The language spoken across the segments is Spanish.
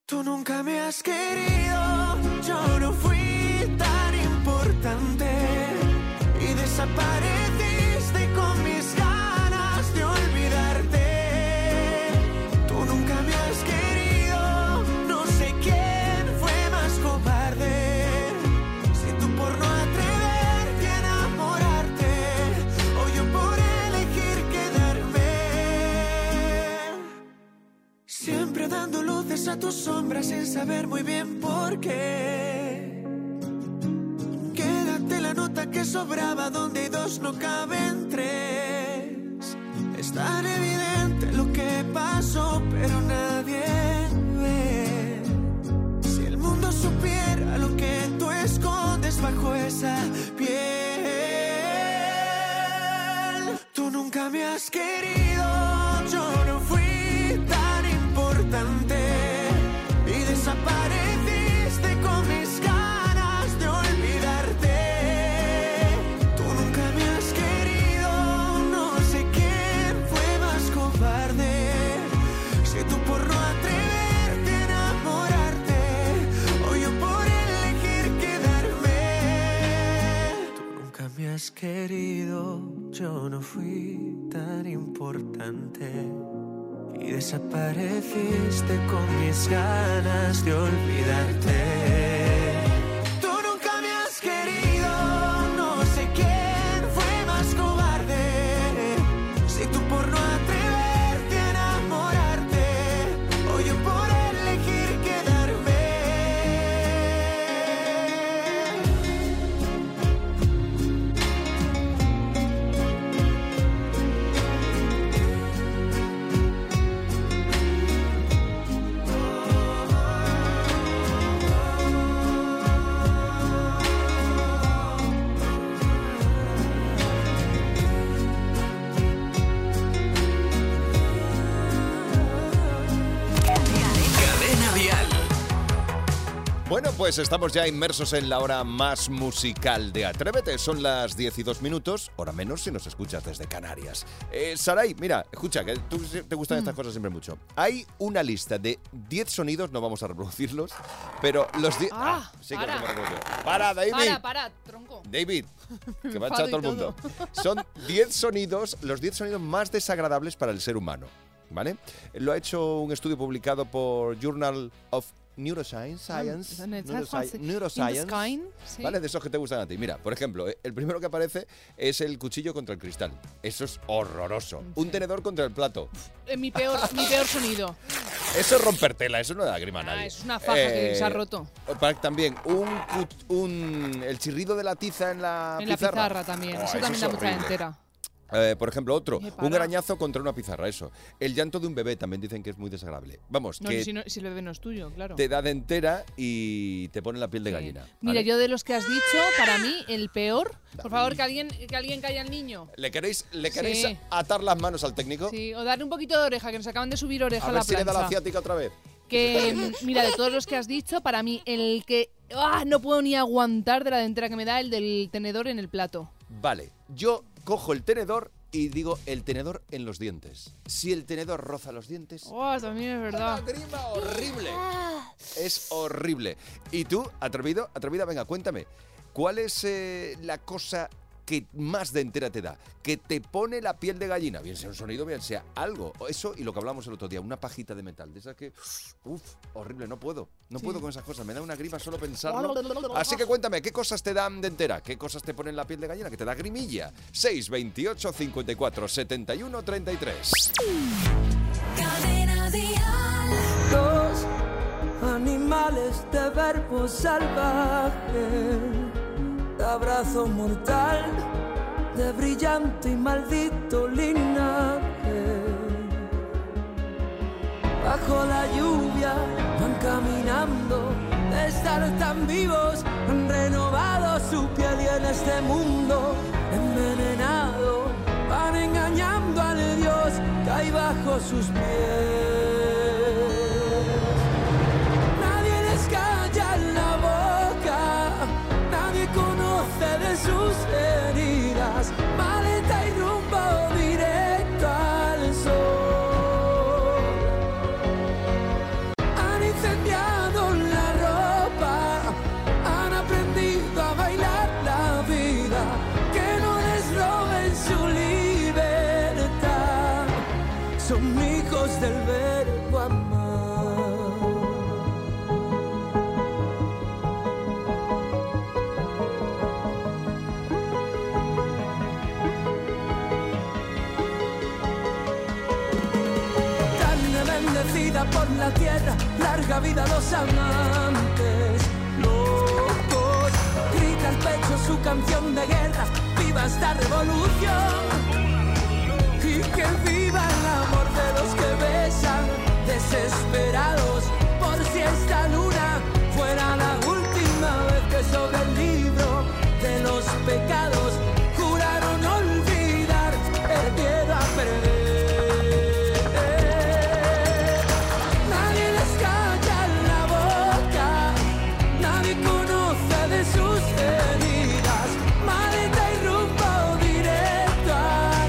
Tú nunca me has querido, yo no fui tan importante y desapareciste con mis ganas de olvidarte. Tú nunca me has querido, no sé quién fue más cobarde. Si tú por no atreverte a enamorarte o yo por elegir quedarme. Siempre dando luces a tus sombras sin saber muy bien por qué. Quédate la nota que sobraba donde dos no caben tres. Es tan evidente lo que pasó, pero nadie ve. Si el mundo supiera lo que tú escondes bajo esa piel. Tú nunca me has querido, yo no fui tan importante y desapareciste con mis ganas de olvidarte. Tú nunca me has querido, no sé quién fue más cobarde. Si tú por no atreverte a enamorarte o yo por elegir quedarme. Tú nunca me has querido, yo no fui tan importante y desapareciste con mis ganas de olvidarte. Tú nunca me has querido, no sé quién fue más cobarde. Si tú por no atreverte a enamorarte o yo por elegir quedarme. Bueno, pues estamos ya inmersos en la hora más musical de Atrévete. Son las 10 y 2 minutos, hora menos si nos escuchas desde Canarias. Saray, mira, escucha, que tú te gustan estas cosas siempre mucho. Hay una lista de 10 sonidos, no vamos a reproducirlos, pero los 10... sí que los hemos reproducido. ¡Para, David! Para, tronco. David, que va a echar todo el mundo. Son 10 sonidos, los 10 sonidos más desagradables para el ser humano, ¿vale? Lo ha hecho un estudio publicado por Journal of Neuroscience, Sí. ¿Vale? De esos que te gustan a ti. Mira, por ejemplo, el primero que aparece es el cuchillo contra el cristal. Eso es horroroso. Sí. Un tenedor contra el plato. Mi peor sonido. Eso es romper tela, eso no da grima a nadie. Es una faja que se ha roto. También, el chirrido de la tiza en la pizarra. En la pizarra también, eso también da mucha entera. Por ejemplo, otro, un arañazo contra una pizarra, eso. El llanto de un bebé también dicen que es muy desagradable. Vamos, no, que si el bebé no es tuyo, claro. Te da de entera y te pone la piel de gallina. ¿Vale? Mira, yo de los que has dicho, para mí, el peor, por favor, que alguien calla al niño. ¿Le queréis atar las manos al técnico? Sí, o darle un poquito de oreja, que nos acaban de subir oreja a la ver si plancha. le da la ciática otra vez. Que, mira, de todos los que has dicho, para mí, el que no puedo ni aguantar de la dentera que me da, el del tenedor en el plato. Vale, yo cojo el tenedor y digo el tenedor en los dientes. Si el tenedor roza los dientes... también es verdad. ¡Una grima horrible! Es horrible. ¿Y tú, atrevida, venga, cuéntame. ¿Cuál es la cosa que más de entera te da? Que te pone la piel de gallina. Bien sea un sonido, bien sea algo. Eso y lo que hablamos el otro día, una pajita de metal. De esas que... horrible, no puedo. No puedo con esas cosas. Me da una grima solo pensarlo. Así que cuéntame, ¿qué cosas te dan de entera? ¿Qué cosas te ponen la piel de gallina? ¿Que te da grimilla? 628 54 71 33. Cadena Dial. Dos animales de verbo salvaje, de abrazo mortal, de brillante y maldito linaje. Bajo la lluvia van caminando, de estar tan vivos han renovado su piel y en este mundo envenenado van engañando al Dios que hay bajo sus pies. Nadie les calla la boca, nadie conoce de sus heridas, maleta y rumbo directo al sol. Han incendiado en la tierra, larga vida a los amantes locos. Grita al pecho su canción de guerra, viva esta revolución. Y que viva el amor de los que besan, desesperados, por si esta luna fuera la última vez que sobre el libro de los pecados juraron olvidar el miedo a perder. Nadie les calla la boca, nadie conoce de sus heridas. Maleta y rumbo directo al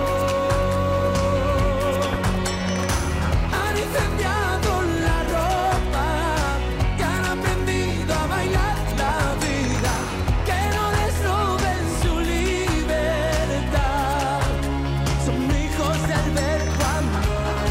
sol. Han incendiado la ropa y han aprendido a bailar la vida. Que no les roben su libertad. Son hijos del verbo amor.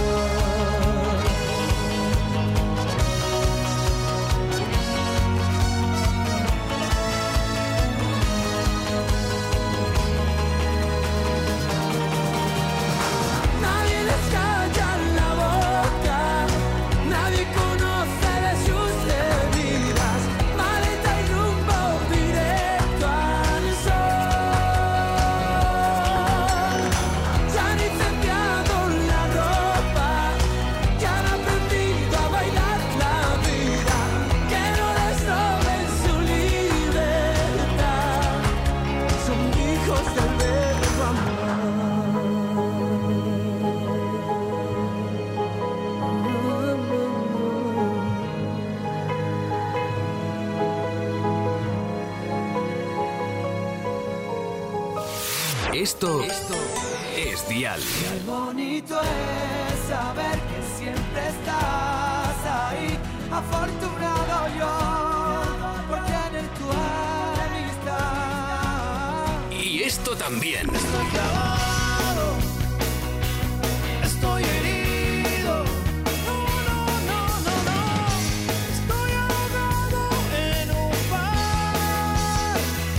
Nadie les calla la boca, nadie conoce de sus heridas. Maleta y rumbo directo al sol. Se han incendiado la ropa y han aprendido a bailar la vida. Que no les roben su libertad. Son hijos del verbo amor. Esto es Dial. Qué bonito es saber que siempre estás ahí. Afortunado yo por tener tu amistad. Y esto también. Estoy clavado, estoy herido. No, no, no, no, no. Estoy ahogado en un bar.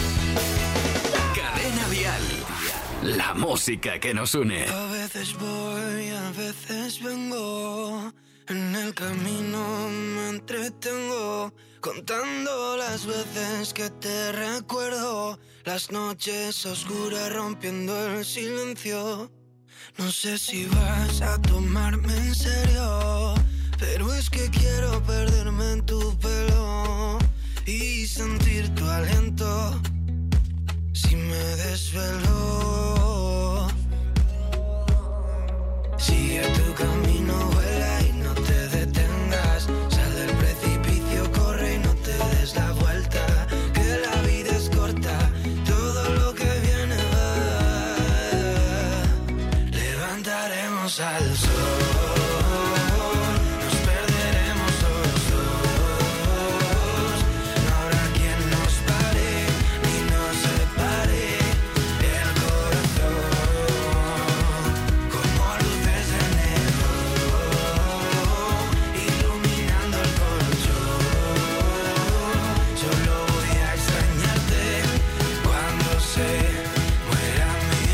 Cadena Dial. La música que nos une. A veces voy, a veces vengo. En el camino me entretengo, contando las veces que te recuerdo. Las noches oscuras rompiendo el silencio. No sé si vas a tomarme en serio, pero es que quiero perderme en tu pelo y sentir tu aliento si me desvelo. Sigue tu camino, vuela y no te detengas. Sal del precipicio, corre y no te des la vuelta. Que la vida es corta, todo lo que viene va. Levantaremos al sol. Nos perderemos los dos. No habrá quien nos pare ni nos separe. El corazón como luces de neón iluminando el colchón. Solo voy a extrañarte cuando se muera mi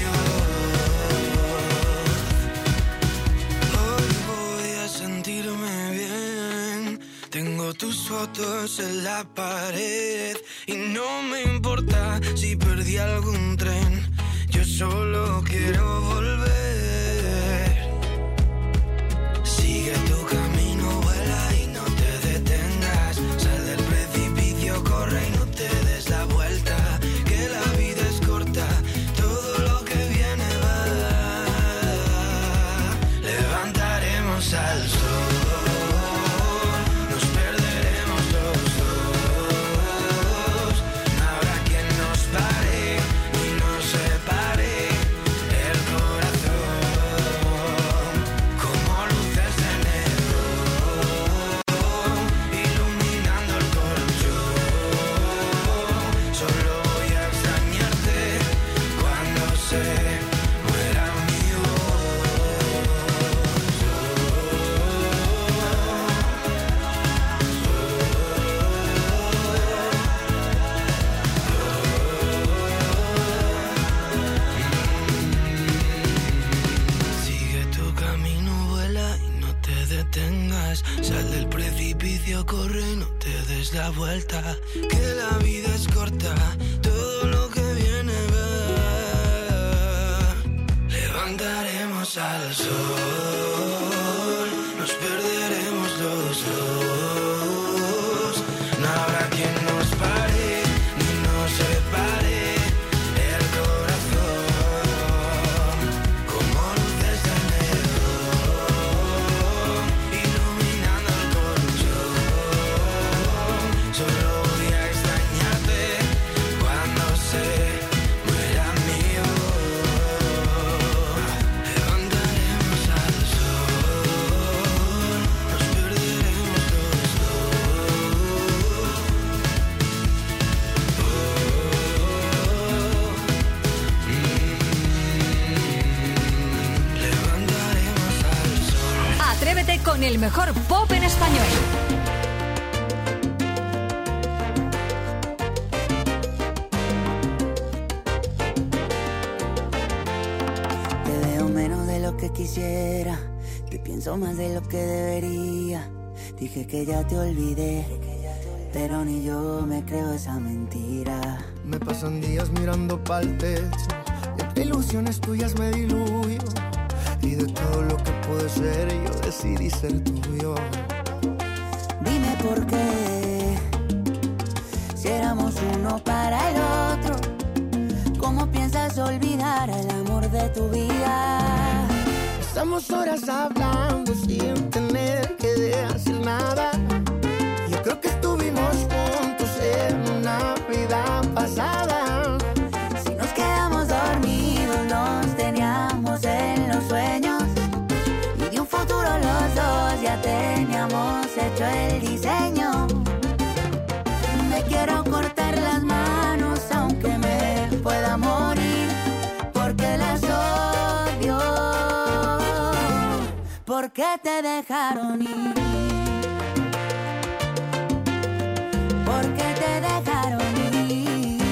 voz. Hoy voy a sentirme bien. Tengo tus fotos en la pared y no me importa si perdí algún tren. Yo solo quiero volver. Sigue tu camino, vuela y no te detengas. Sal del precipicio, corre y no te des la vuelta. Que la vida es corta, todo lo que viene va. Levantaremos al sol. Nos perderemos los dos. No habrá quien nos pare ni nos separe. El corazón Sal del precipicio, corre, no te des la vuelta. Que la vida es corta, todo lo que viene va. Levantaremos al sol, nos perderemos los dos. No habrá quien nos pare, ni nos separe. El corazón, como luces de neón, iluminando el colchón. Solo voy a extrañarte cuando se muera mi voz. Levantaremos al sol, nos perderemos los dos. Levantaremos al sol. Atrévete con el mejor pop en español. Te veo menos de lo que quisiera, te pienso más de lo que debería. Dije que ya te olvidé, pero ni yo me creo esa mentira. Me pasan días mirando pa'l techo, y entre ilusiones tuyas me diluyo. Y de todo lo que puede ser, yo decidí ser tuyo. Dime por qué, si éramos uno para el otro, ¿cómo piensas olvidar el amor de tu vida? Estamos horas hablando sin tener que decir nada. Yo creo que estuvimos juntos en una vida pasada. Si nos quedamos dormidos, nos teníamos en los sueños. Y de un futuro los dos ya teníamos hecho el diseño. Me quiero cortar las manos aunque me pueda morir, porque las odio. ¿Por qué te dejaron ir? ¿Por qué te dejaron ir?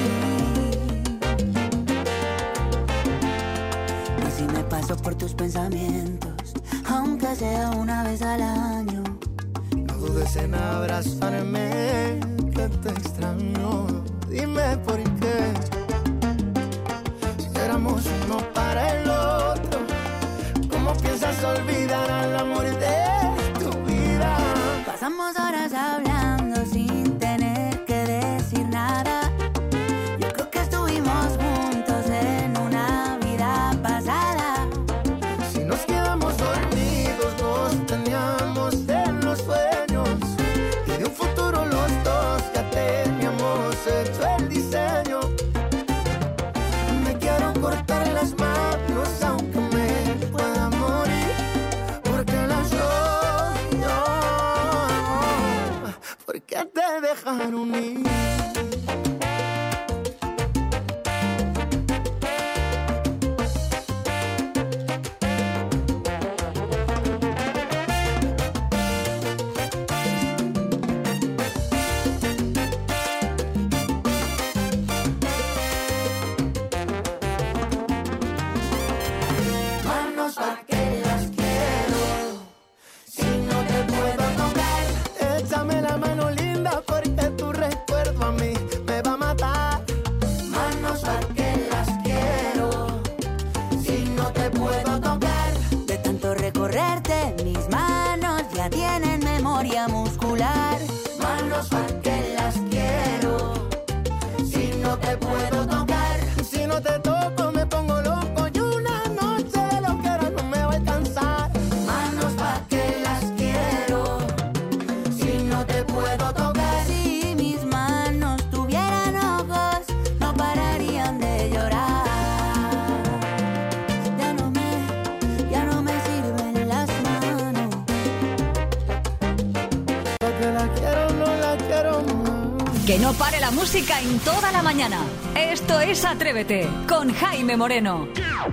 Y si me paso por tus pensamientos, aunque sea una vez al año, No dudes en abrazarme, que te extraño. Dime por qué, si éramos uno para el otro, ¿cómo piensas olvidar al amor de tu vida? pasamos horas hablando sin tener que decir nada. Yo creo que estuvimos juntos en una vida pasada. Si nos quedamos dormidos, nos teníamos en los sueños. Y de un futuro los dos ya teníamos hecho el diseño. Me quiero cortar las manos aunque me pueda morir, porque las odio. ¿Por qué te dejaron ir? Manos pa' que las quiero, si no te puedo tocar, échame la mano linda porque tu recuerdo a mí me va a matar. Manos pa' que las quiero, si no te puedo tocar. De tanto recorrerte, mis manos ya tienen memoria muscular. Manos pa' que las quiero, si no te puedo tocar. Si no te toco me pongo loco y una noche de lo que era no me va a alcanzar. Manos pa' que las quiero, si no te puedo tocar. Si mis manos tuvieran ojos, no pararían de llorar. Ya no me sirven las manos. Porque la quiero, no la quiero más. Que no pare la música en toda la mañana. Esto es Atrévete con Jaime Moreno.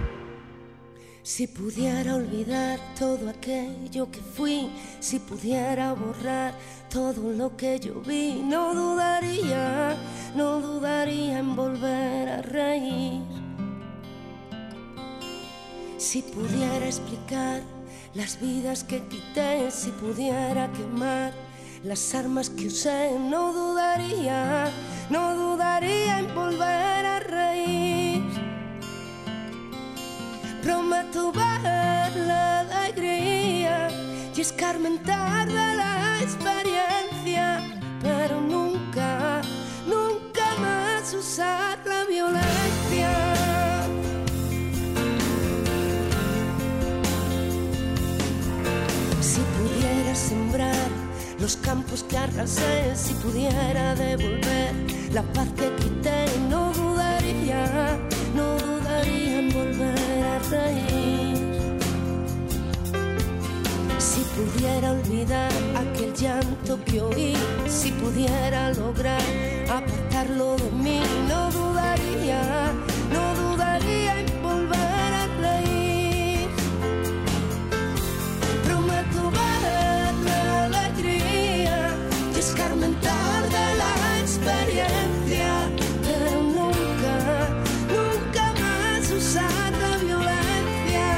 Si pudiera olvidar todo aquello que fui, si pudiera borrar todo lo que yo vi, no dudaría en volver a reír. Si pudiera explicar las vidas que quité. Si pudiera quemar las armas que usé, no dudaría en volver a reír. Prometo ver la alegría y escarmentar de la experiencia, pero nunca más usar la violencia. Si pudiera sembrar los campos que arrasé, si pudiera devolver la paz que quité, no dudaría en volver a reír. Si pudiera olvidar aquel llanto que oí, si pudiera lograr apartarlo de mí, no dudaría en volver a reír. Prometo ver la alegría y escarmentar de la experiencia, pero nunca más usar la violencia.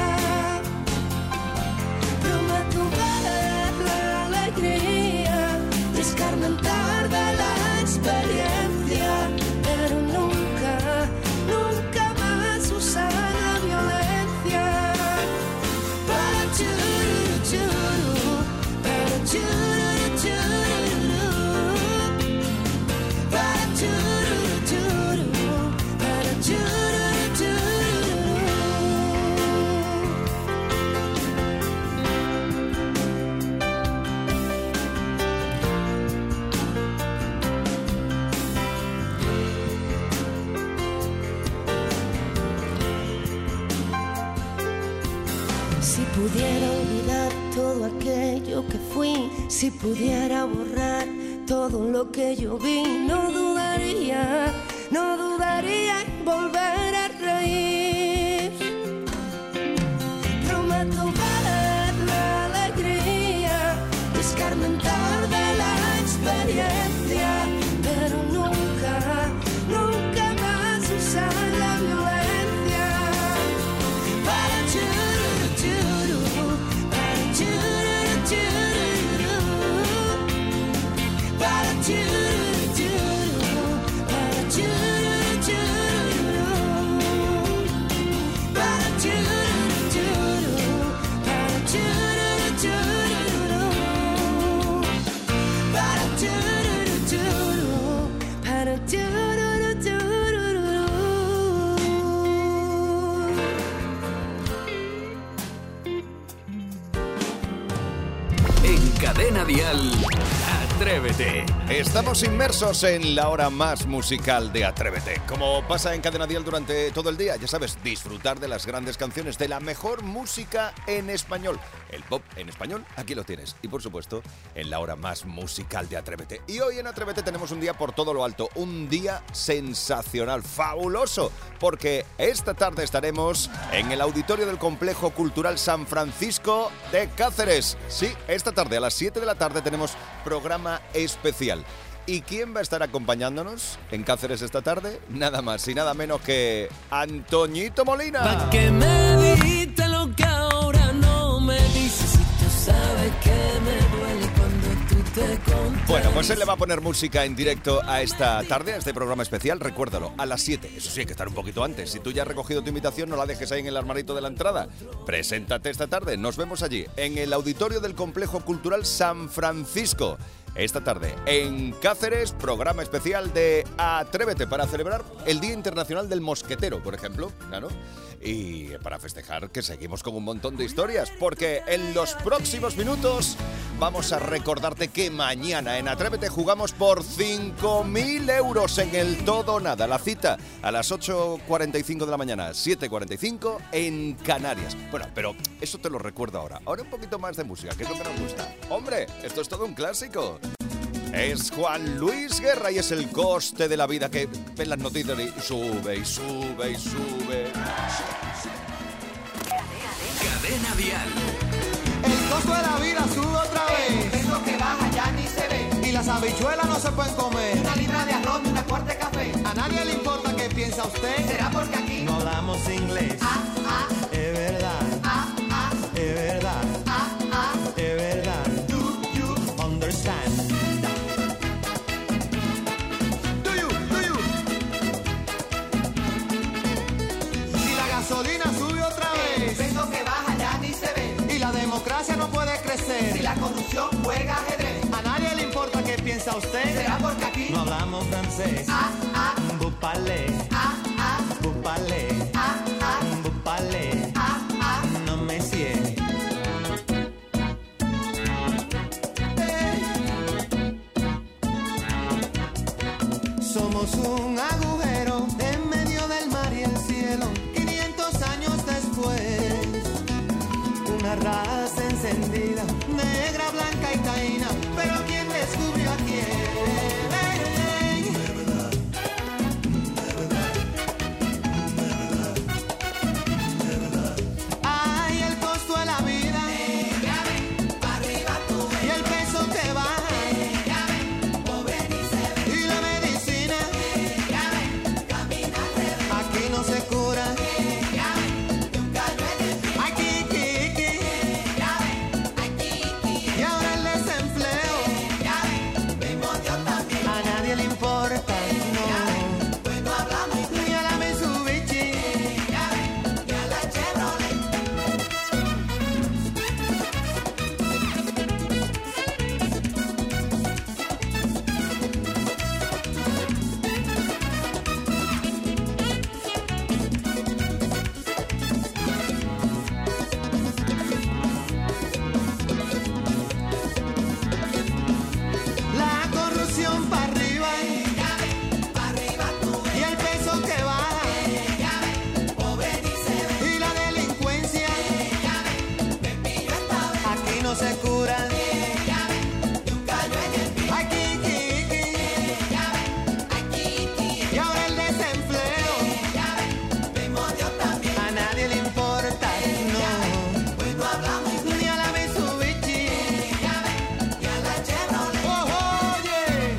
Prometo ver la alegría y escarmentar de la experiencia, pero nunca más usar la violencia. Para churu, churu, para churu, churu, para churu, churu, para churu, churu. Si pudiera olvidar todo aquello que fui, si pudiera borrar todo lo que yo vi, no dudaría en volver a reír. Prometo ver la alegría y escarmentar de la experiencia, pero nunca más usar la violencia. Para churu, churu, para churu, churu, para churu, churu, para churu, churu, para churu, churu, para churu, churu, para churu, churu, para churu, churu. En Cadena Dial, Atrévete. Estamos inmersos en la hora más musical de Atrévete. Como pasa en Cadena Dial durante todo el día, ya sabes, disfrutar de las grandes canciones, de la mejor música en español. El pop en español, aquí lo tienes. Y por supuesto, en la hora más musical de Atrévete. Y hoy en Atrévete tenemos un día por todo lo alto, un día sensacional, fabuloso, porque esta tarde estaremos en el auditorio del Complejo Cultural San Francisco de Cáceres. Sí, esta tarde a las 7 de la tarde tenemos programa especial. ¿Y quién va a estar acompañándonos en Cáceres esta tarde? Nada más y nada menos que Antoñito Molina. ¿Pa' qué me dijiste lo que ahora no me dices? Si tú sabes que me duele cuando tú te contas. Bueno, pues él le va a poner música en directo a esta tarde, a este programa especial. Recuérdalo, a las 7. Eso sí, hay que estar un poquito antes. Si tú ya has recogido tu invitación, no la dejes ahí en el armarito de la entrada. Preséntate esta tarde. Nos vemos allí, en el auditorio del Complejo Cultural San Francisco. Esta tarde, en Cáceres, programa especial de Atrévete para celebrar el Día Internacional del Mosquetero, por ejemplo, claro. Y para festejar que seguimos con un montón de historias, porque en los próximos minutos vamos a recordarte que mañana en Atrévete jugamos por 5.000 euros en el todo o nada. La cita a las 8:45 de la mañana, 7:45 en Canarias. Bueno, pero eso te lo recuerdo ahora. Ahora un poquito más de música, que es lo que nos gusta. ¡Hombre, esto es todo un clásico! Es Juan Luis Guerra y es el coste de la vida, que ven las noticias y sube y sube y sube. Cadena Dial. El costo de la vida sube otra vez. Es lo que baja, ya ni se ve. Y las habichuelas no se pueden comer. Una libra de arroz y una cuarta de café. A nadie le importa qué piensa usted. ¿Será porque aquí no hablamos inglés? Ah, ah, es verdad. ah, ah, Es verdad. ah, hacer. Si la corrupción juega ajedrez. A nadie le importa qué piensa usted. Será porque aquí no hablamos francés. Vous parlez. Vous parlez. Vous parlez. No me sigue. Somos un agujero en medio del mar y el cielo. 500 años después, una raza encendida, negra, blanca y taína. Pero ¿quién descubrió a quién? Ay, el costo de la vida. pa' arriba tú. Y el peso que baja. Pobre ni se ve. Y la medicina. Camina al revés. Aquí no se cura. Nunca llueve. Ay, kiki. Y ahora el desempleo. Mismo Dios también. A nadie le importa, no. Pues no hablamos Ni a la Mitsubishi. y a la Chevrolet. La corrupción para arriba. Pa' arriba tú. Y el peso que baja. Pobre ni se ve. Y la delincuencia. Me pillo esta vez. Aquí no se cura. Nunca llueve. Ay, kiki. Y ahora el desempleo. Mismo Dios también. A nadie le importa, no. Pues no hablamos Ni a la Mitsubishi. y a la Chevrolet. Oh, oye.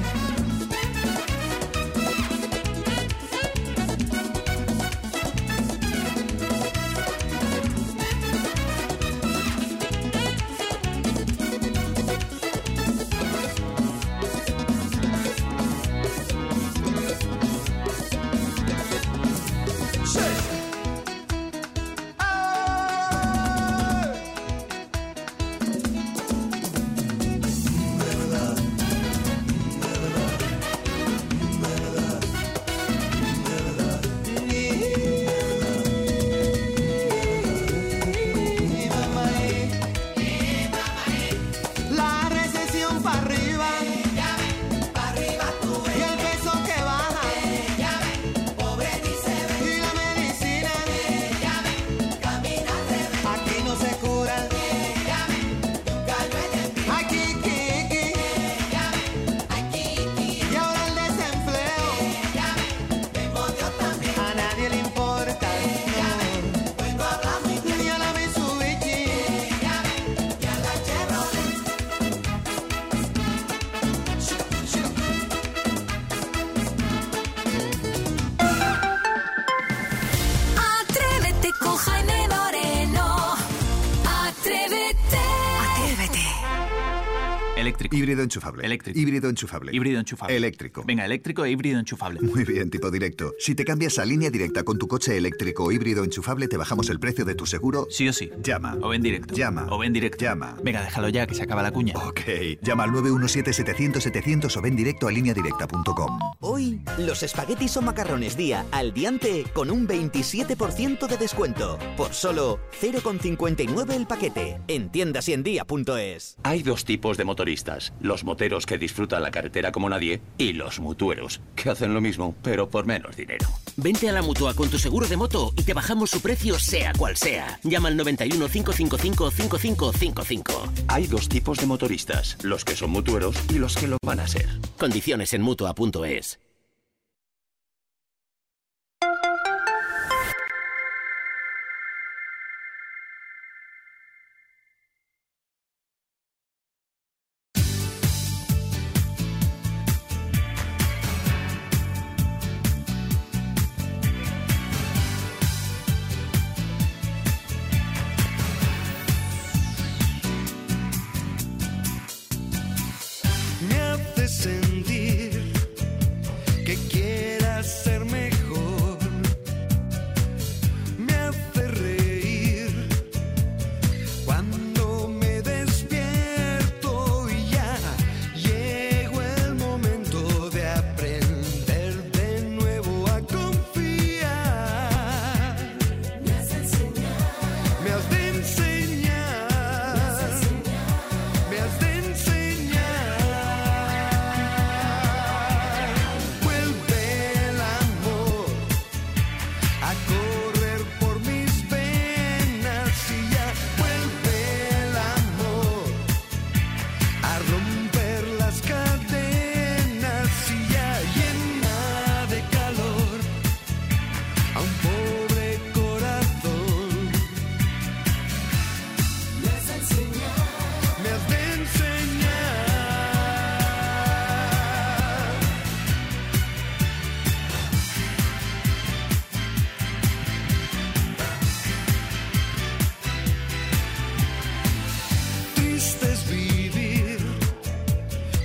La recesión para arriba. Pa' arriba tú. Y el peso que baja. Pobre ni se ve. Y la medicina. Camina al revés. Aquí no se cura. Nunca llueve. Ay, kiki. Y ahora el desempleo. Mismo Dios también. A nadie le importa, no. Pues no hablamos Ni a la Mitsubishi. y a la Chevrolet. Atrévete con Jaime Moreno. Atrévete. Eléctrico. Híbrido enchufable. Eléctrico. Híbrido enchufable. Híbrido enchufable. Eléctrico. Venga, eléctrico e híbrido enchufable. Muy bien, tipo directo. Si te cambias a Línea Directa con tu coche eléctrico o híbrido enchufable, te bajamos el precio de tu seguro. Sí o sí. Llama. O ven directo. Llama. O ven directo. Llama. Venga, déjalo ya, que se acaba la cuña. Ok. Llama al 917-700-700 o ven directo a lineadirecta.com. Hoy, los espaguetis o macarrones día al diante con un 27% de descuento. Por solo 0,59 el paquete. En tiendas y en día.es. Hay dos tipos de motoristas. Los moteros que disfrutan la carretera como nadie y los mutueros, que hacen lo mismo, pero por menos dinero. Vente a la Mutua con tu seguro de moto y te bajamos su precio sea cual sea. Llama al 91 555 5555. Hay dos tipos de motoristas, los que son mutueros y los que lo van a ser. Condiciones en Mutua.es. Me hace sentir que quieras ser mejor. Me hace reír cuando me despierto.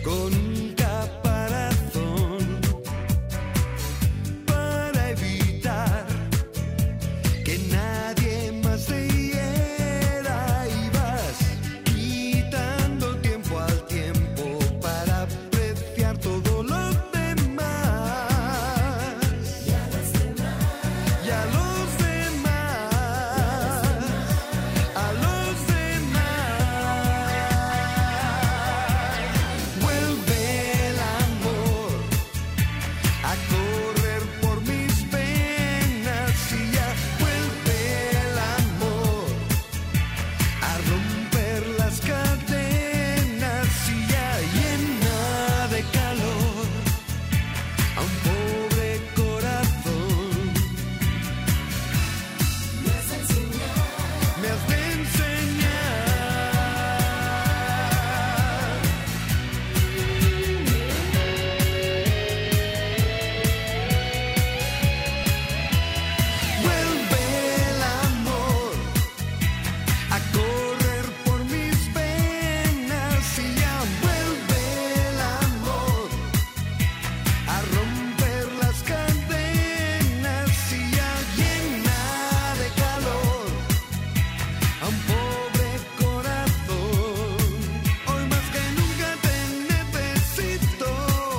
con un caparazón para evitar que nadie más te hiera, y vas quitando tiempo al tiempo para apreciar todo lo demás. Y a los demás, y a los demás, a los demás. Vuelve el amor a correr por mis penas, y ya vuelve el amor a romper las cadenas, y ya llena de calor a un pobre corazón. Me has de enseñar, me has de enseñar. Vuelve el amor a correr por mis penas, y ya vuelve el amor a romper las cadenas, y ya llena de calor a un pobre corazón. Hoy más que nunca te necesito,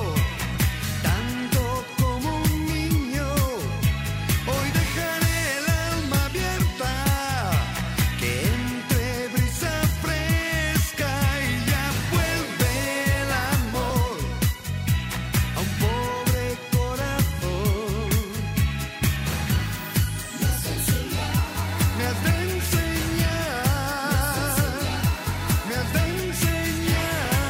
tanto como un niño. Hoy dejaré el alma abierta, que entre brisa fresca, y ya vuelve el amor a un pobre corazón. Me has de enseñar, me has de enseñar, me has de enseñar.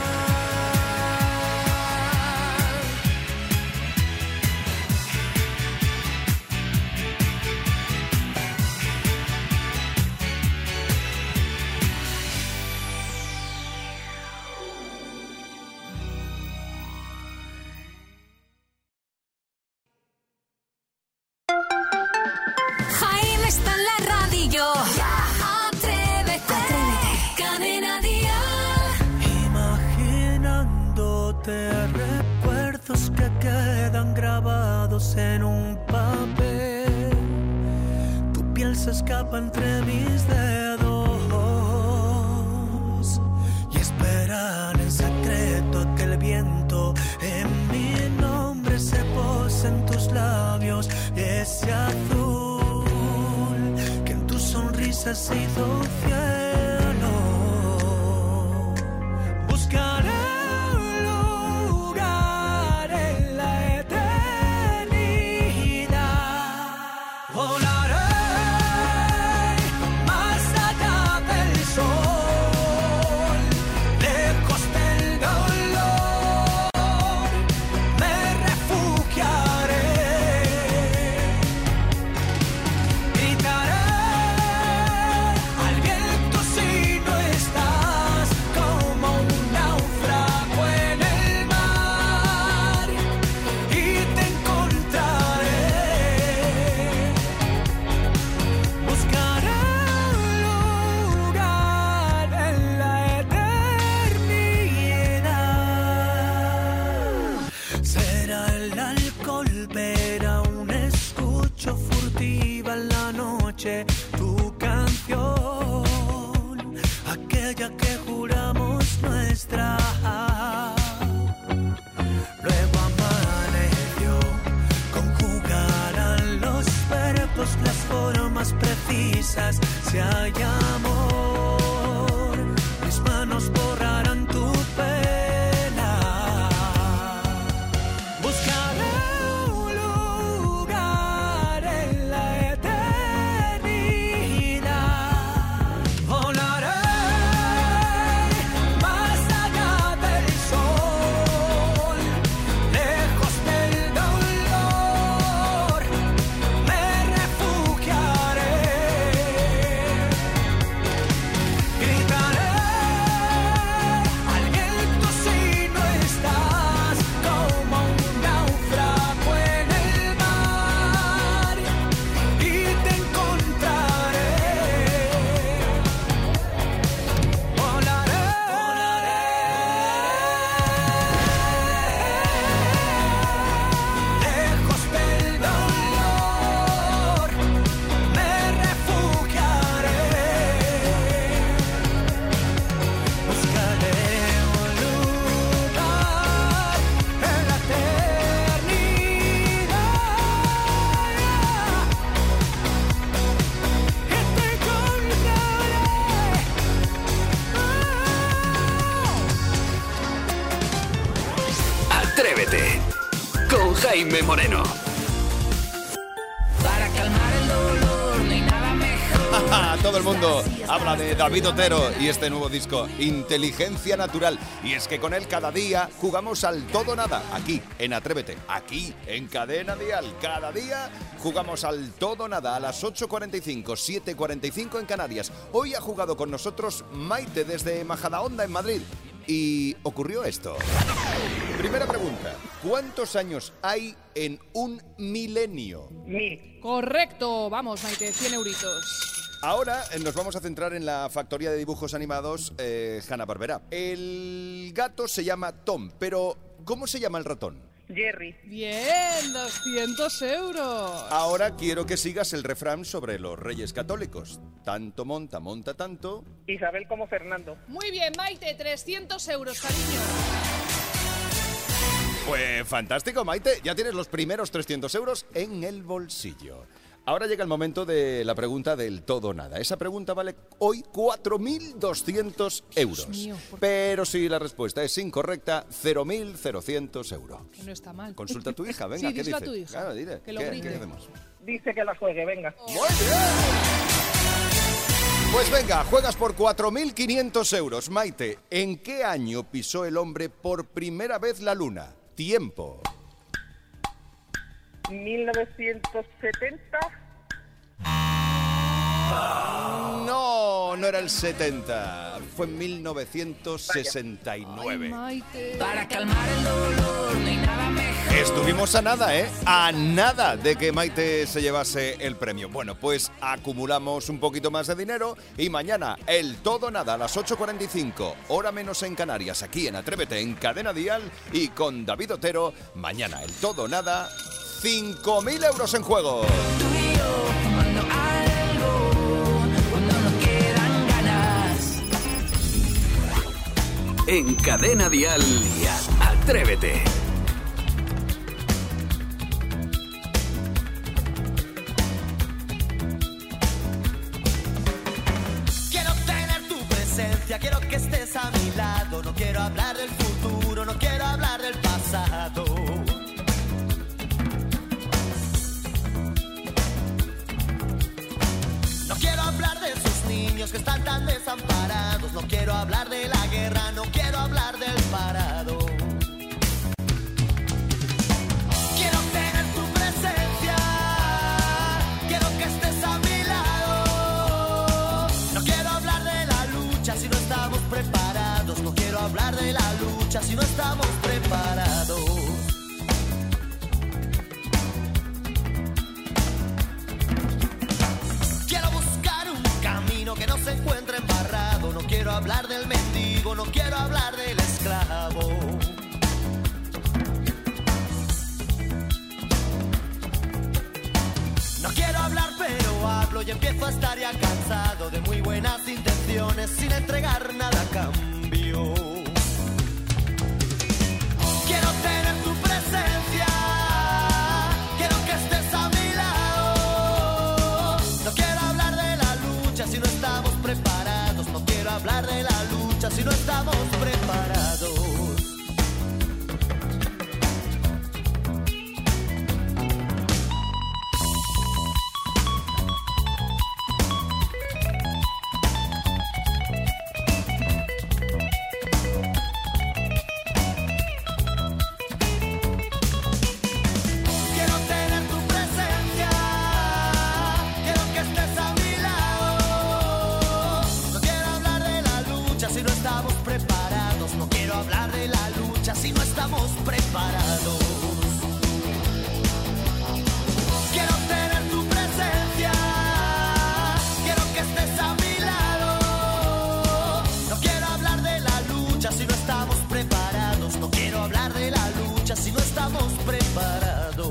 Jaime está en la radio. Atrévete. Cadena Dial. Imaginándote recuerdos que quedan grabados en un papel. Tu piel se escapa entre mis dedos y esperan en secreto a que el viento en mi nombre se pose en tus labios, y ese azul que en tu sonrisa se hizo cielo. Buscaré un lugar en la eternidad. Volaré más allá del sol, lejos del dolor. Me refugiaré, gritaré al viento si no estás, como un náufrago en el mar, y te encontraré. Buscaré un lugar en la eternidad. Será el alcohol, pero aún escucho furtiva en la noche tu canción, aquella que juramos nuestra. Luego amaneció, conjugarán los verbos, las formas precisas, si hay amor, mis manos borrarán tu pena. Buscaré un lugar en la eternidad. Volaré más allá del sol, lejos del dolor. Me refugiaré, Atrévete con Jaime Moreno. Para calmar el dolor, no hay nada mejor. Todo el mundo habla de David Otero y este nuevo disco, Inteligencia Natural. Y es que con él cada día jugamos al todo o nada, aquí en Atrévete, aquí en Cadena Dial. Cada día jugamos al todo o nada a las 8:45, 7:45 en Canarias. Hoy ha jugado con nosotros Maite desde Majadahonda en Madrid. Y ocurrió esto. Primera pregunta. ¿Cuántos años hay en un milenio? 1000. Correcto. Vamos, Maite, 100 euritos. Ahora nos vamos a centrar en la factoría de dibujos animados Hanna-Barbera. El gato se llama Tom, pero ¿cómo se llama el ratón? Jerry. Bien, 200 euros. Ahora quiero que sigas el refrán sobre los reyes católicos. Tanto monta, monta tanto. Isabel como Fernando. Muy bien, Maite, 300 euros, cariño. Pues fantástico, Maite. Ya tienes los primeros 300 euros en el bolsillo. Ahora llega el momento de la pregunta del todo o nada. Esa pregunta vale hoy 4.200 euros. Mío, pero si la respuesta es incorrecta, 0.000 euros. Que no está mal. Consulta a tu hija, venga, sí, ¿qué dice? A tu hija. Claro, dile. Que lo ¿Qué grite. hacemos? Dice que la juegue, venga. ¡Muy bien! Pues venga, juegas por 4.500 euros. Maite, ¿en qué año pisó el hombre por primera vez la luna? Tiempo. 1970. No, no era el 70. Fue en 1969. Ay, Maite. Para calmar el dolor, no hay nada mejor. Estuvimos a nada, ¿eh? A nada de que Maite se llevase el premio. Bueno, pues acumulamos un poquito más de dinero y mañana el todo nada a las 8:45, hora menos en Canarias, aquí en Atrévete, en Cadena Dial y con David Otero. Mañana el todo nada, 5.000 euros en juego. Tú y yo fumando algo cuando nos quedan ganas. En Cadena Dial, Atrévete. Quiero tener tu presencia, quiero que estés a mi lado. No quiero hablar del futuro, no quiero hablar del pasado. No quiero hablar de esos niños que están tan desamparados. No quiero hablar de la guerra, no quiero hablar del parado. Quiero tener tu presencia, quiero que estés a mi lado. No quiero hablar de la lucha si no estamos preparados. No quiero hablar de la lucha si no estamos preparados. Quiero buscar un camino que no se encuentre embarrado. No quiero hablar del mendigo, no quiero hablar del esclavo. No quiero hablar pero hablo y empiezo a estar ya cansado de muy buenas intenciones sin entregar nada a cambio. Quiero tener tu presencia, quiero que estés a mi lado. No quiero hablar de la lucha si no estamos preparados. No quiero hablar de la lucha si no estamos preparados. Quiero tener tu presencia, quiero que estés a mi lado. No quiero hablar de la lucha si no estamos preparados. No quiero hablar de la lucha si no estamos preparados. Quiero tener tu presencia, quiero que estés a mi lado. No quiero hablar de la lucha si no estamos preparados. No quiero hablar de la lucha si no estamos preparados.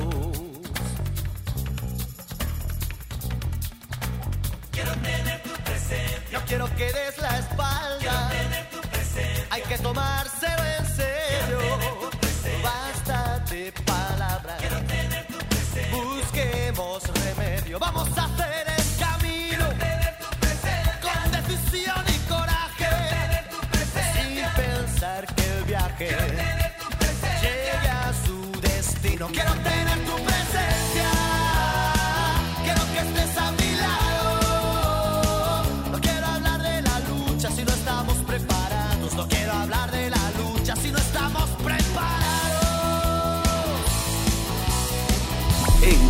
Quiero tener tu presencia. No quiero que des la espalda. Quiero tener tu presencia. Hay que tomárselo en serio. Basta de palabras. Quiero tener tu presencia. Busquemos remedio. Vamos a hacer el camino. Quiero tener tu presencia. Con decisión y coraje. Quiero tener tu presencia. Sin pensar que el viaje llegue a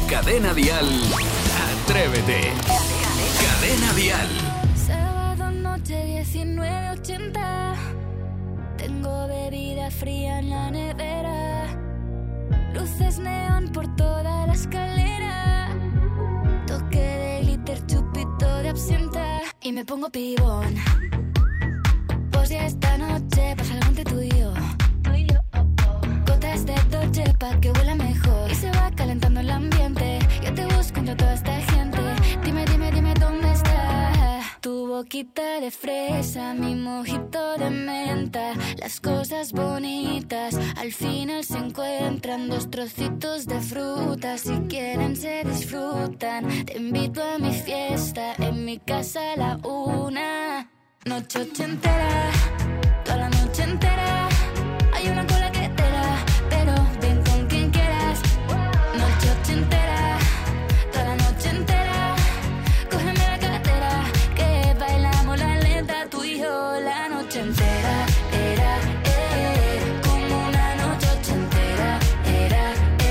Cadena Dial, Atrévete. Cadena Dial. Sábado noche 19:80. Tengo bebida fría en la nevera. Luces neón por toda la escalera. Toque de glitter, chupito de absenta. Y me pongo pibón. Pues ya esta noche pasa algo entre tú y yo. Gotas de Dolce pa' que huela mejor. Y se va calentando el ambiente. Yo te busco entre toda esta gente. Dime, dime, dime dónde está. Tu boquita de fresa, mi mojito de menta. Las cosas bonitas al final se encuentran. Dos trocitos de fruta, si quieren se disfrutan. Te invito a mi fiesta, en mi casa a la 1. Noche ochentera, toda la noche entera. Hay una cola que te da, pero ven con quien quieras. Noche ochentera, toda la noche entera. Cógeme la cartera, que bailamos la lenta. Tú y yo la noche entera. Era, como una noche ochentera. Era,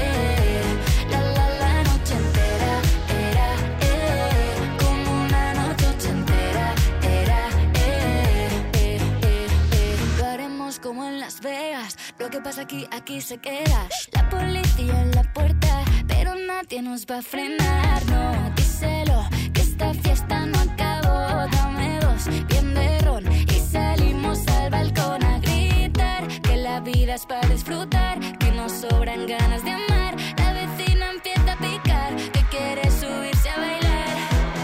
la noche entera. Era, como una noche ochentera. Era, lo haremos como en Las Vegas. Lo que pasa aquí se queda. La policía en la puerta, pero nadie nos va a frenar. No, díselo, que esta fiesta no acabó. Dame dos, bien de ron, y salimos al balcón a gritar. Que la vida es para disfrutar, que nos sobran ganas de amar. La vecina empieza a picar, que quiere subirse a bailar.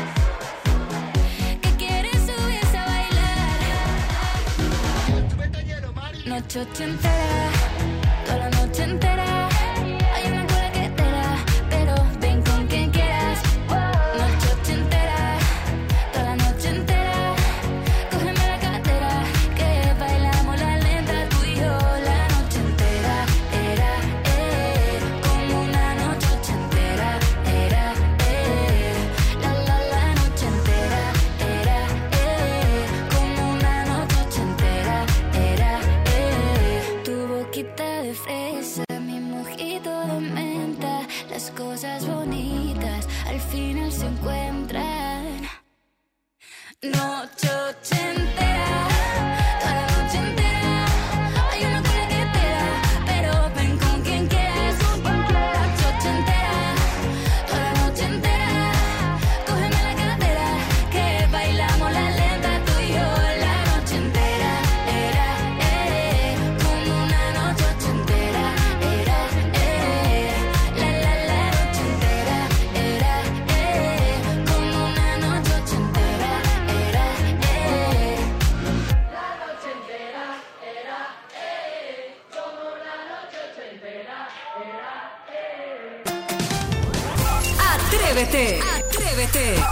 Que quiere subirse a bailar. Noche ochentera, toda la noche entera. Hay una cola que te da, pero ven con quien quieras. Noche ochentera, toda la noche entera. Cógeme la cartera, que bailamos la lenta. Tú y yo la noche entera. Era, como una noche ochentera. Era, la noche entera. Era, como una noche ochentera. Era, tu boquita de fresa, mi mojito de menta. Las cosas bonitas al final se encuentran. Noche ochentera, toda la noche entera. Hay una cola que te da, pero ven con quien quieras. Noche ochentera, toda la noche entera. Cógeme la cartera, que bailamos la lenta. Tú y yo la noche entera. Era, como una noche ochentera. Era, la noche entera. Era, como una noche ochentera. Era, la noche entera. Era, como una noche ochentera. Era, Atrévete, atrévete.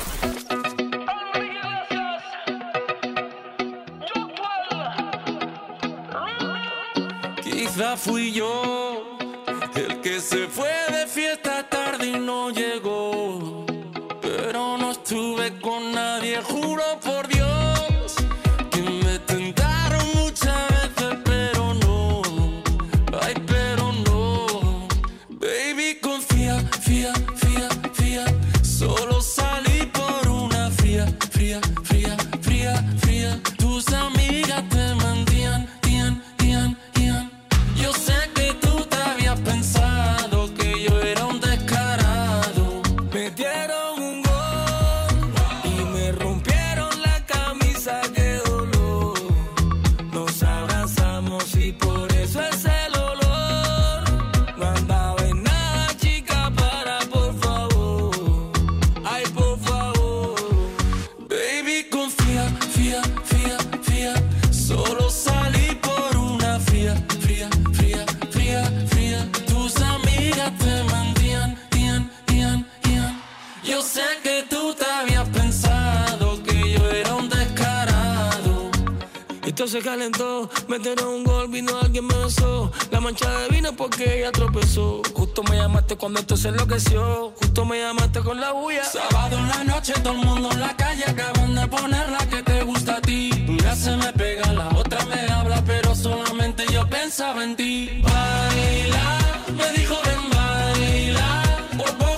Quizá fui yo el que se fue de fiesta tarde y no llegó, pero no estuve con nadie, juro por Dios que me tentaron muchas veces, pero no, ay, pero no. Baby, confía, fía, fía, fía, solo salí por una fría, fría, fría, fría, fría. Tus amigas te mentían, tían, tían, tían. Yo sé que tú te habías pensado que yo era un descarado. Me dieron un gol y me rompieron la camisa, qué dolor. Nos abrazamos y por eso es el olor. No andaba en nada, chica, para, por favor. Ay, por favor. Baby, confía, fía, fía, fía. Solo salí por una fría, fría, fría, fría, fría. Tus amigas te mentían, tían, tían, tían. Yo sé que tú te habías pensado que yo era un descarado. Esto se calentó, metieron un gol, vino alguien me besó. La mancha de vino porque ella tropezó. Justo me llamaste cuando esto se enloqueció. Justo me llamaste con la bulla. Sábado en la noche, todo el mundo en la calle. Acaban de poner la que te gusta a ti. Una se me pega, la otra me habla, pero solamente yo pensaba en ti. Baila, me dijo ven baila. Por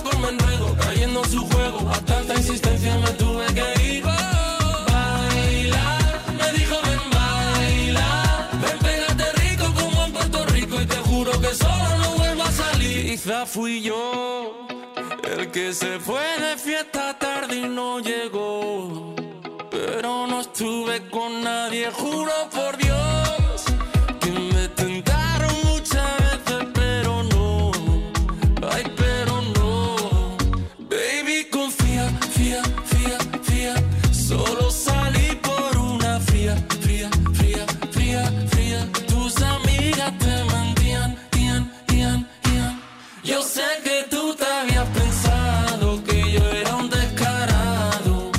urgencia me tuve que ir. Bailar, me dijo ven baila. Ven, pégate rico como en Puerto Rico y te juro que solo no vuelvo a salir. Quizá fui yo el que se fue de fiesta tarde y no llegó. Pero no estuve con nadie, juro por Dios que me tentaron muchas veces, pero no. Ay, pero no. Baby, confía, fía, fía, fía. Solo salí por una fría, fría, fría, fría, fría. Tus amigas te mentían, ian. Yo sé que tú te habías pensado que yo era un descarado.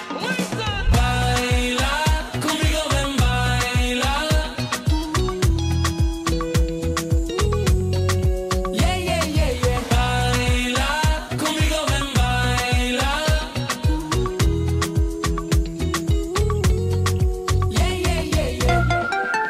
Baila, conmigo ven baila. Yeah, yeah, yeah, yeah. Baila, conmigo ven baila. Yeah, yeah, yeah, yeah.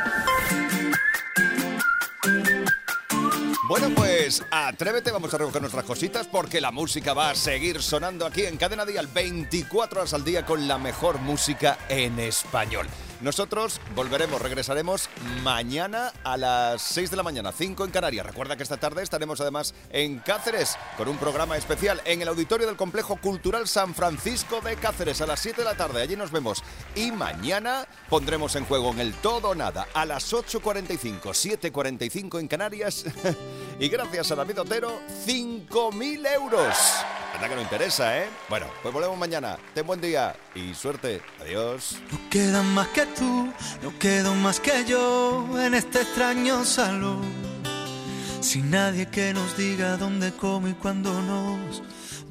Bueno, pues atrévete, vamos a recoger nuestras cositas porque la música va a seguir sonando aquí en Cadena Dial 24 horas al día con la mejor música en español. Nosotros regresaremos mañana a las 6 de la mañana, 5 en Canarias. Recuerda que esta tarde estaremos además en Cáceres con un programa especial en el auditorio del Complejo Cultural San Francisco de Cáceres a las 7 de la tarde. Allí nos vemos. Y mañana pondremos en juego en el todo o nada a las 8:45, 7:45 en Canarias. Y gracias a David Otero, 5.000 euros. Anda que no interesa, ¿eh? Bueno, pues volvemos mañana. Ten buen día y suerte. Adiós. No quedan más que tú, no quedo más que yo en este extraño salón. Sin nadie que nos diga dónde, cómo y cuándo nos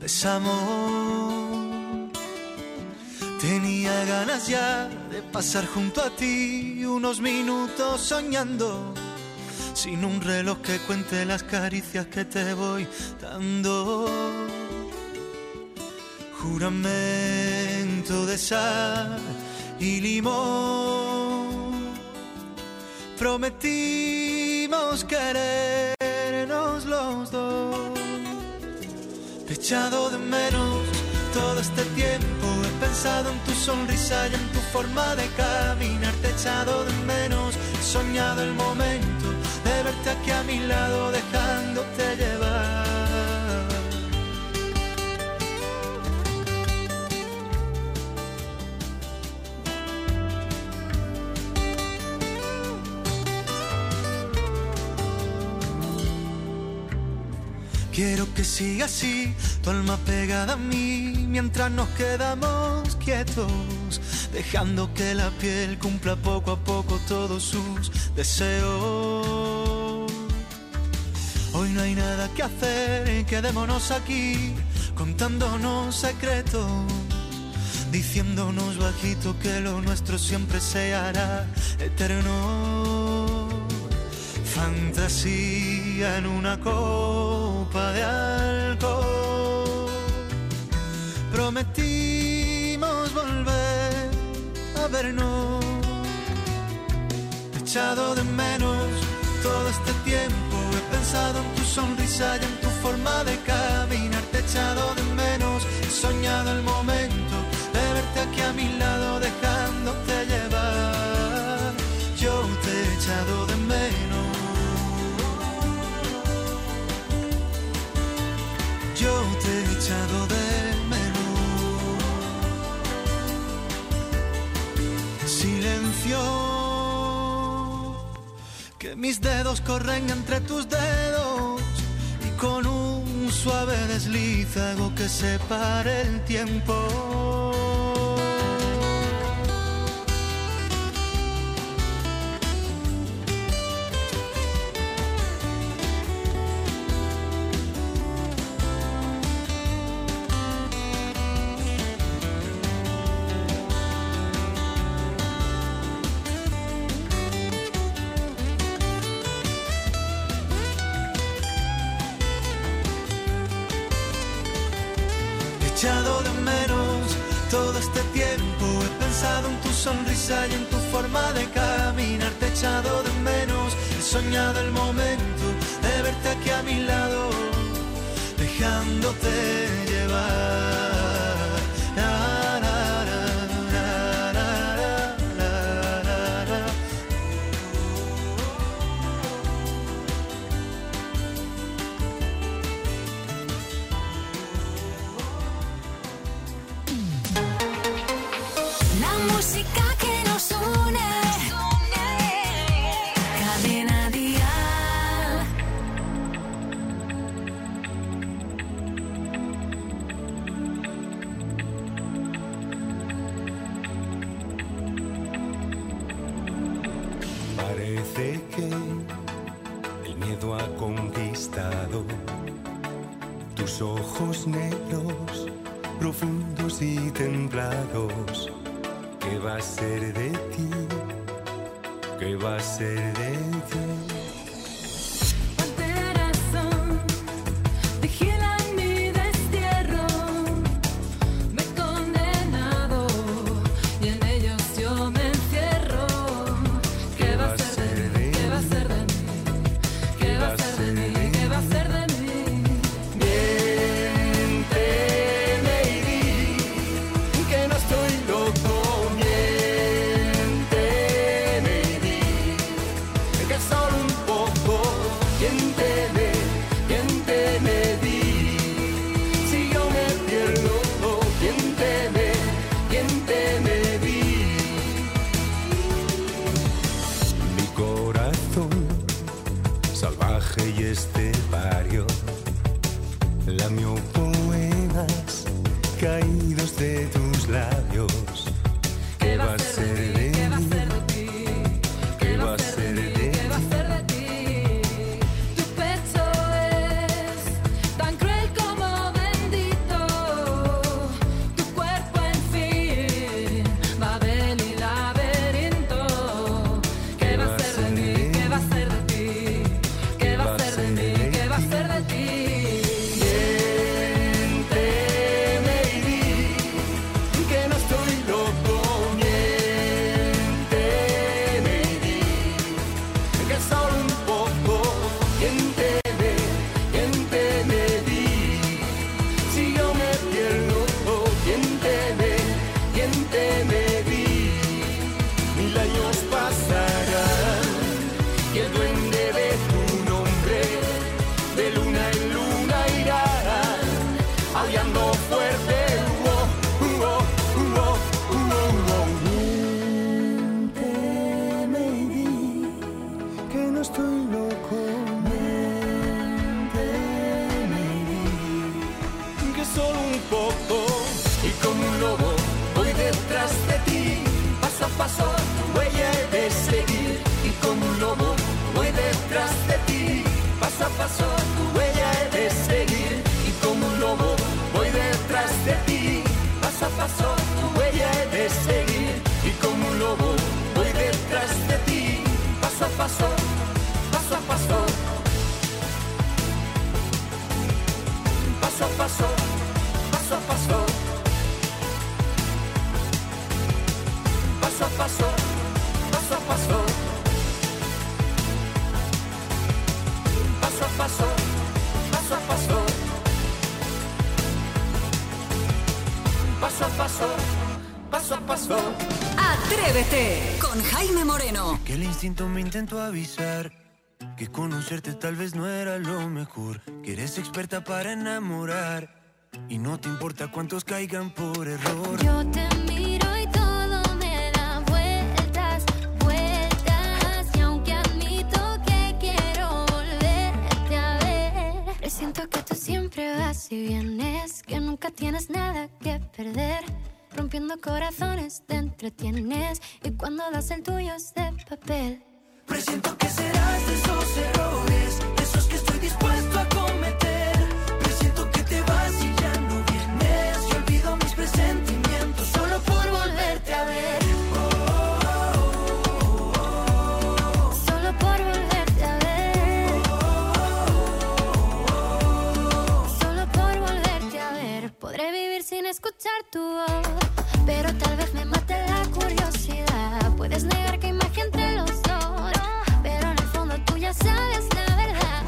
besamos. Tenía ganas ya de pasar junto a ti unos minutos soñando, sin un reloj que cuente las caricias que te voy dando. Juramento de sal y limón, prometimos querernos los dos. Te he echado de menos todo este tiempo, he pensado en tu sonrisa y en tu forma de caminar. Te he echado de menos, he soñado el momento de verte aquí a mi lado, dejándote llevar. Quiero que siga así, tu alma pegada a mí, mientras nos quedamos quietos, dejando que la piel cumpla poco a poco todos sus deseos. Hoy no hay nada que hacer, quedémonos aquí, contándonos secretos, diciéndonos bajito que lo nuestro siempre se hará eterno. Fantasía en una copa de alcohol, prometimos volver a vernos. Te he echado de menos todo este tiempo, he pensado en tu sonrisa y en tu forma de caminar. Te he echado de menos, he soñado el momento de verte aquí a mi lado, dejándote llevar. Yo te he echado de menos, yo te he echado de menos. Silencio, que mis dedos corren entre tus dedos y con un suave desliz hago que se pare el tiempo. He echado de menos todo este tiempo, he pensado en tu sonrisa y en tu forma de caminar. Te he echado de menos, he soñado el momento de verte aquí a mi lado, dejándote llevar. música que nos une. Cadena Dial. Parece que el miedo ha conquistado tus ojos negros, profundos y templados. ¿Qué va a ser de ti? ¿Qué va a ser de ti? Corazón, vigilan mi destierro. Me he condenado y en ellos yo me encierro. ¿Qué va a ser de mí? ¿Qué va a ser de mí? ¿Qué va a ser de mí? ¿Qué va a ser de mí? Miénteme y di que no estoy loco. Miénteme y di que solo un poco. Miénteme, miénteme, di si yo me pierdo. Miénteme, miénteme, di. Mi corazón salvaje y estepario lamió poemas caídos de tus labios. ¿Qué va a ser de mí? ¿Qué va a ser de ti? ¿Qué va a ser de ti? ¿Qué va a ser de ti? Tu pecho es tan cruel como bendito. Tu cuerpo, en fin, Babel y laberinto. ¿Qué va a ser de mí? ¿Qué va a ser de ti? ¿Qué va a ser de mí? ¿Qué va a ser de ti? Miénteme y di que no estoy loco. Miénteme y di que solo un poco. Miénteme, miénteme, di si yo me pierdo. Miénteme, miénteme, di 1000 años pasarán y el duende de tu nombre de luna en luna irá aullando fuerte. Miénteme y di que no estoy loco. Miénteme y di que solo un poco. Y como un lobo voy detrás de ti, paso a paso tu huella he de seguir. Y como un lobo voy detrás de ti, paso a paso tu huella he de seguir. Y como un lobo voy detrás de ti, paso a paso tu huella he de seguir. Y como un lobo voy detrás de ti, paso a paso, paso a paso, paso a paso, paso a paso, paso a paso, paso a paso, paso a paso, paso a paso, paso a paso, paso a paso. Atrévete con Jaime Moreno. Que el instinto me intentó avisar que conocerte tal vez no era lo mejor. Que eres experta para enamorar y no te importa cuántos caigan por error. Yo te miro y todo me da vueltas, vueltas. Y aunque admito que quiero volverte a ver, presiento que tú siempre vas y vienes, que nunca tienes nada que perder. Rompiendo corazones te entretienes y cuando das el tuyo es de papel. Presiento que serás de esos errores, esos que estoy dispuesto a cometer. Presiento que te vas y ya no vienes. Y olvido mis presentimientos solo por volverte a ver. Solo por volverte a ver. Solo por volverte a ver. Podré vivir sin escuchar tu voz, pero tal vez me mate la curiosidad. Puedes negar que hay magia entre los dos, pero en el fondo tú ya sabes la verdad.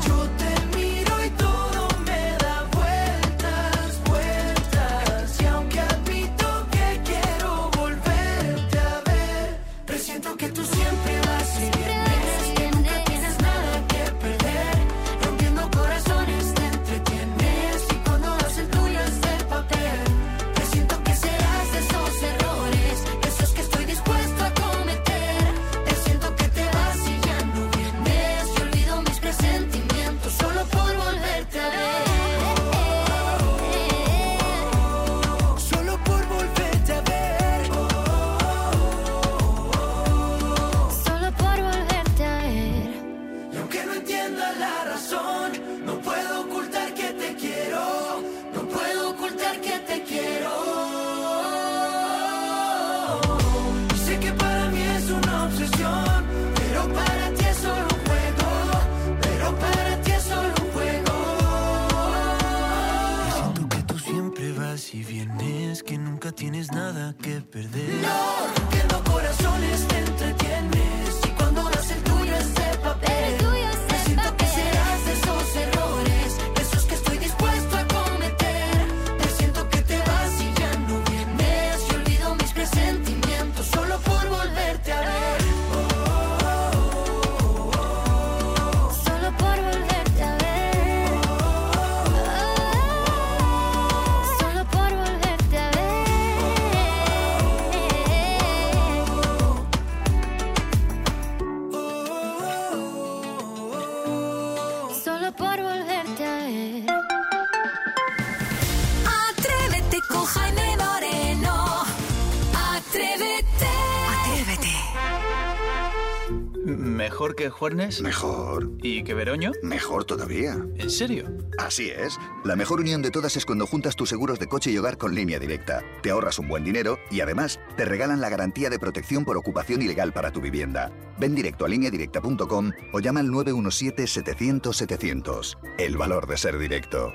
entiendas la razón. No puedo ocultar que te quiero, no puedo ocultar que te quiero. Sé que para mí es una obsesión, pero para ti es solo un juego, pero para ti es solo un juego. Siento que tú siempre vas y vienes, que nunca tienes nada que perder. No, rompiendo corazones te entretienes, y cuando das el tuyo es de papel. Me siento que serás de esos errores, de esos que estoy dispuesto a cometer. Te siento que te vas y ya no vienes, y olvido mis presentimientos solo por volverte a ver. Solo por volverte a ver. Solo por volverte a ver. Solo por volverte a ver. Atrévete con Jaime Moreno. Atrévete. Atrévete. ¿Mejor que Juernes? Mejor. ¿Y que Veroño? Mejor todavía. ¿En serio? Así es. La mejor unión de todas es cuando juntas tus seguros de coche y hogar con Línea Directa. Te ahorras un buen dinero y además te regalan la garantía de protección por ocupación ilegal para tu vivienda. Ven directo a lineadirecta.com o llama al 917-700-700. El valor de ser directo.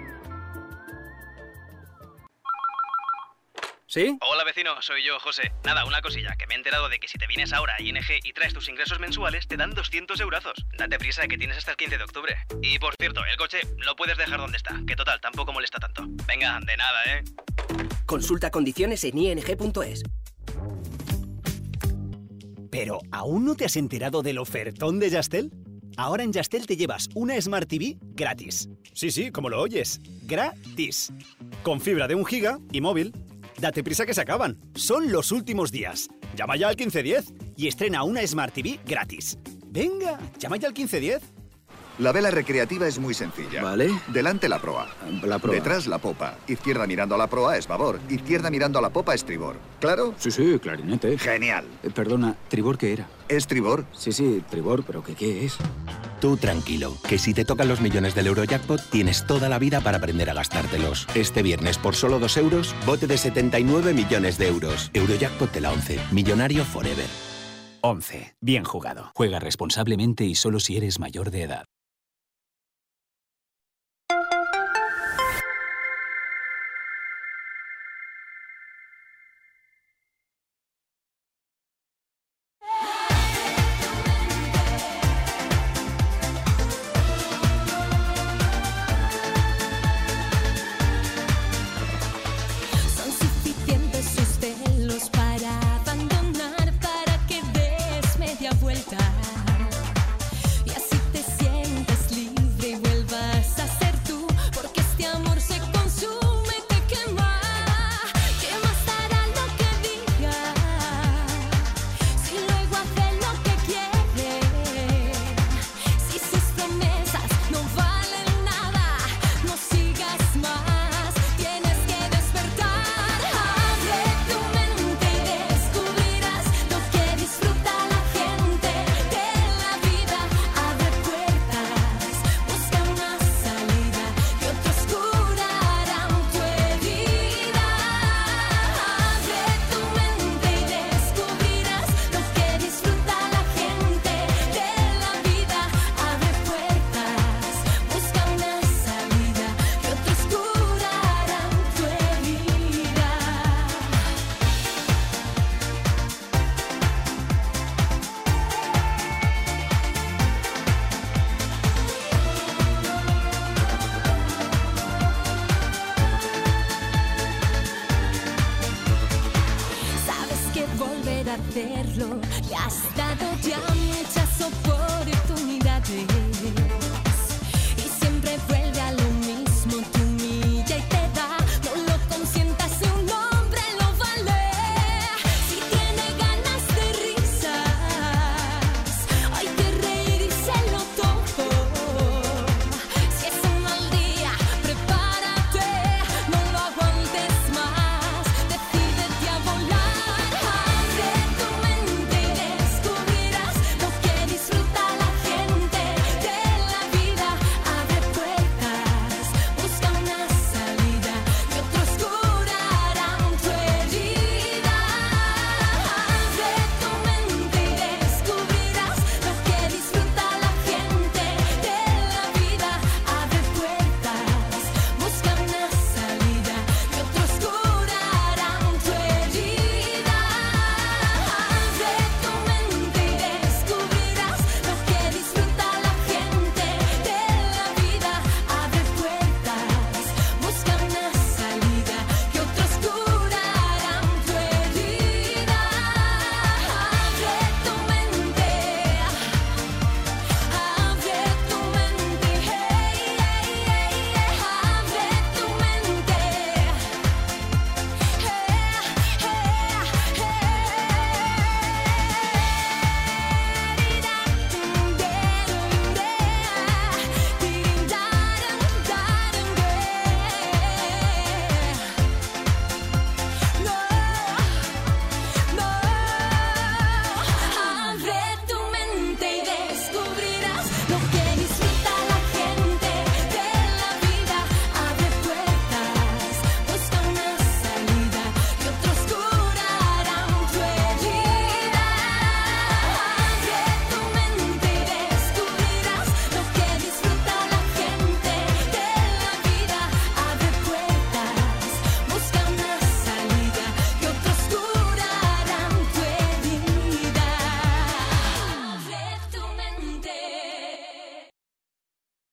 ¿Sí? Hola vecino, soy yo, José. Nada, una cosilla, que me he enterado de que si te vienes ahora a ING y traes tus ingresos mensuales, te dan 200 eurazos. Date prisa, que tienes hasta el 15 de octubre. Y por cierto, el coche lo puedes dejar donde está, que total, tampoco molesta tanto. Venga, de nada, ¿eh? Consulta condiciones en ing.es. ¿Pero aún no te has enterado del ofertón de Yastel? Ahora en Yastel te llevas una Smart TV gratis. Sí, como lo oyes. Gratis. Con fibra de 1 giga y móvil. Date prisa que se acaban. Son los últimos días. Llama ya al 1510 y estrena una Smart TV gratis. Venga, llama ya al 1510. La vela recreativa es muy sencilla. Vale. Delante la proa. La proa. Detrás la popa. Izquierda mirando a la proa es babor. Izquierda mirando a la popa es tribor. ¿Claro? Sí, clarinete. Genial. Perdona, ¿tribor qué era? ¿Es tribor? Sí, tribor, pero ¿qué es? Tú tranquilo, que si te tocan los millones del Eurojackpot, tienes toda la vida para aprender a gastártelos. Este viernes, por solo 2 euros, bote de 79 millones de euros. Eurojackpot de la 11. Millonario forever. 11. Bien jugado. Juega responsablemente y solo si eres mayor de edad. Son suficientes sus celos para abandonar, para que des media vuelta y así te sientes libre y vuelvas a ser tú, porque este amor se consume y te quema. ¿Qué más dará lo que diga si luego hace lo que quiere? Si sus promesas no valen nada, no sigas más, tienes que despertar. Abre tu mente y descubrirás lo que disfruta la gente de la vida. Abre puertas, busca una salida y otros curarán tu herida. Abre tu mente y descubrirás lo que disfruta la gente de la vida. Abre puertas, busca una salida y otros curarán tu herida. Sabes que volver a hacerlo ya está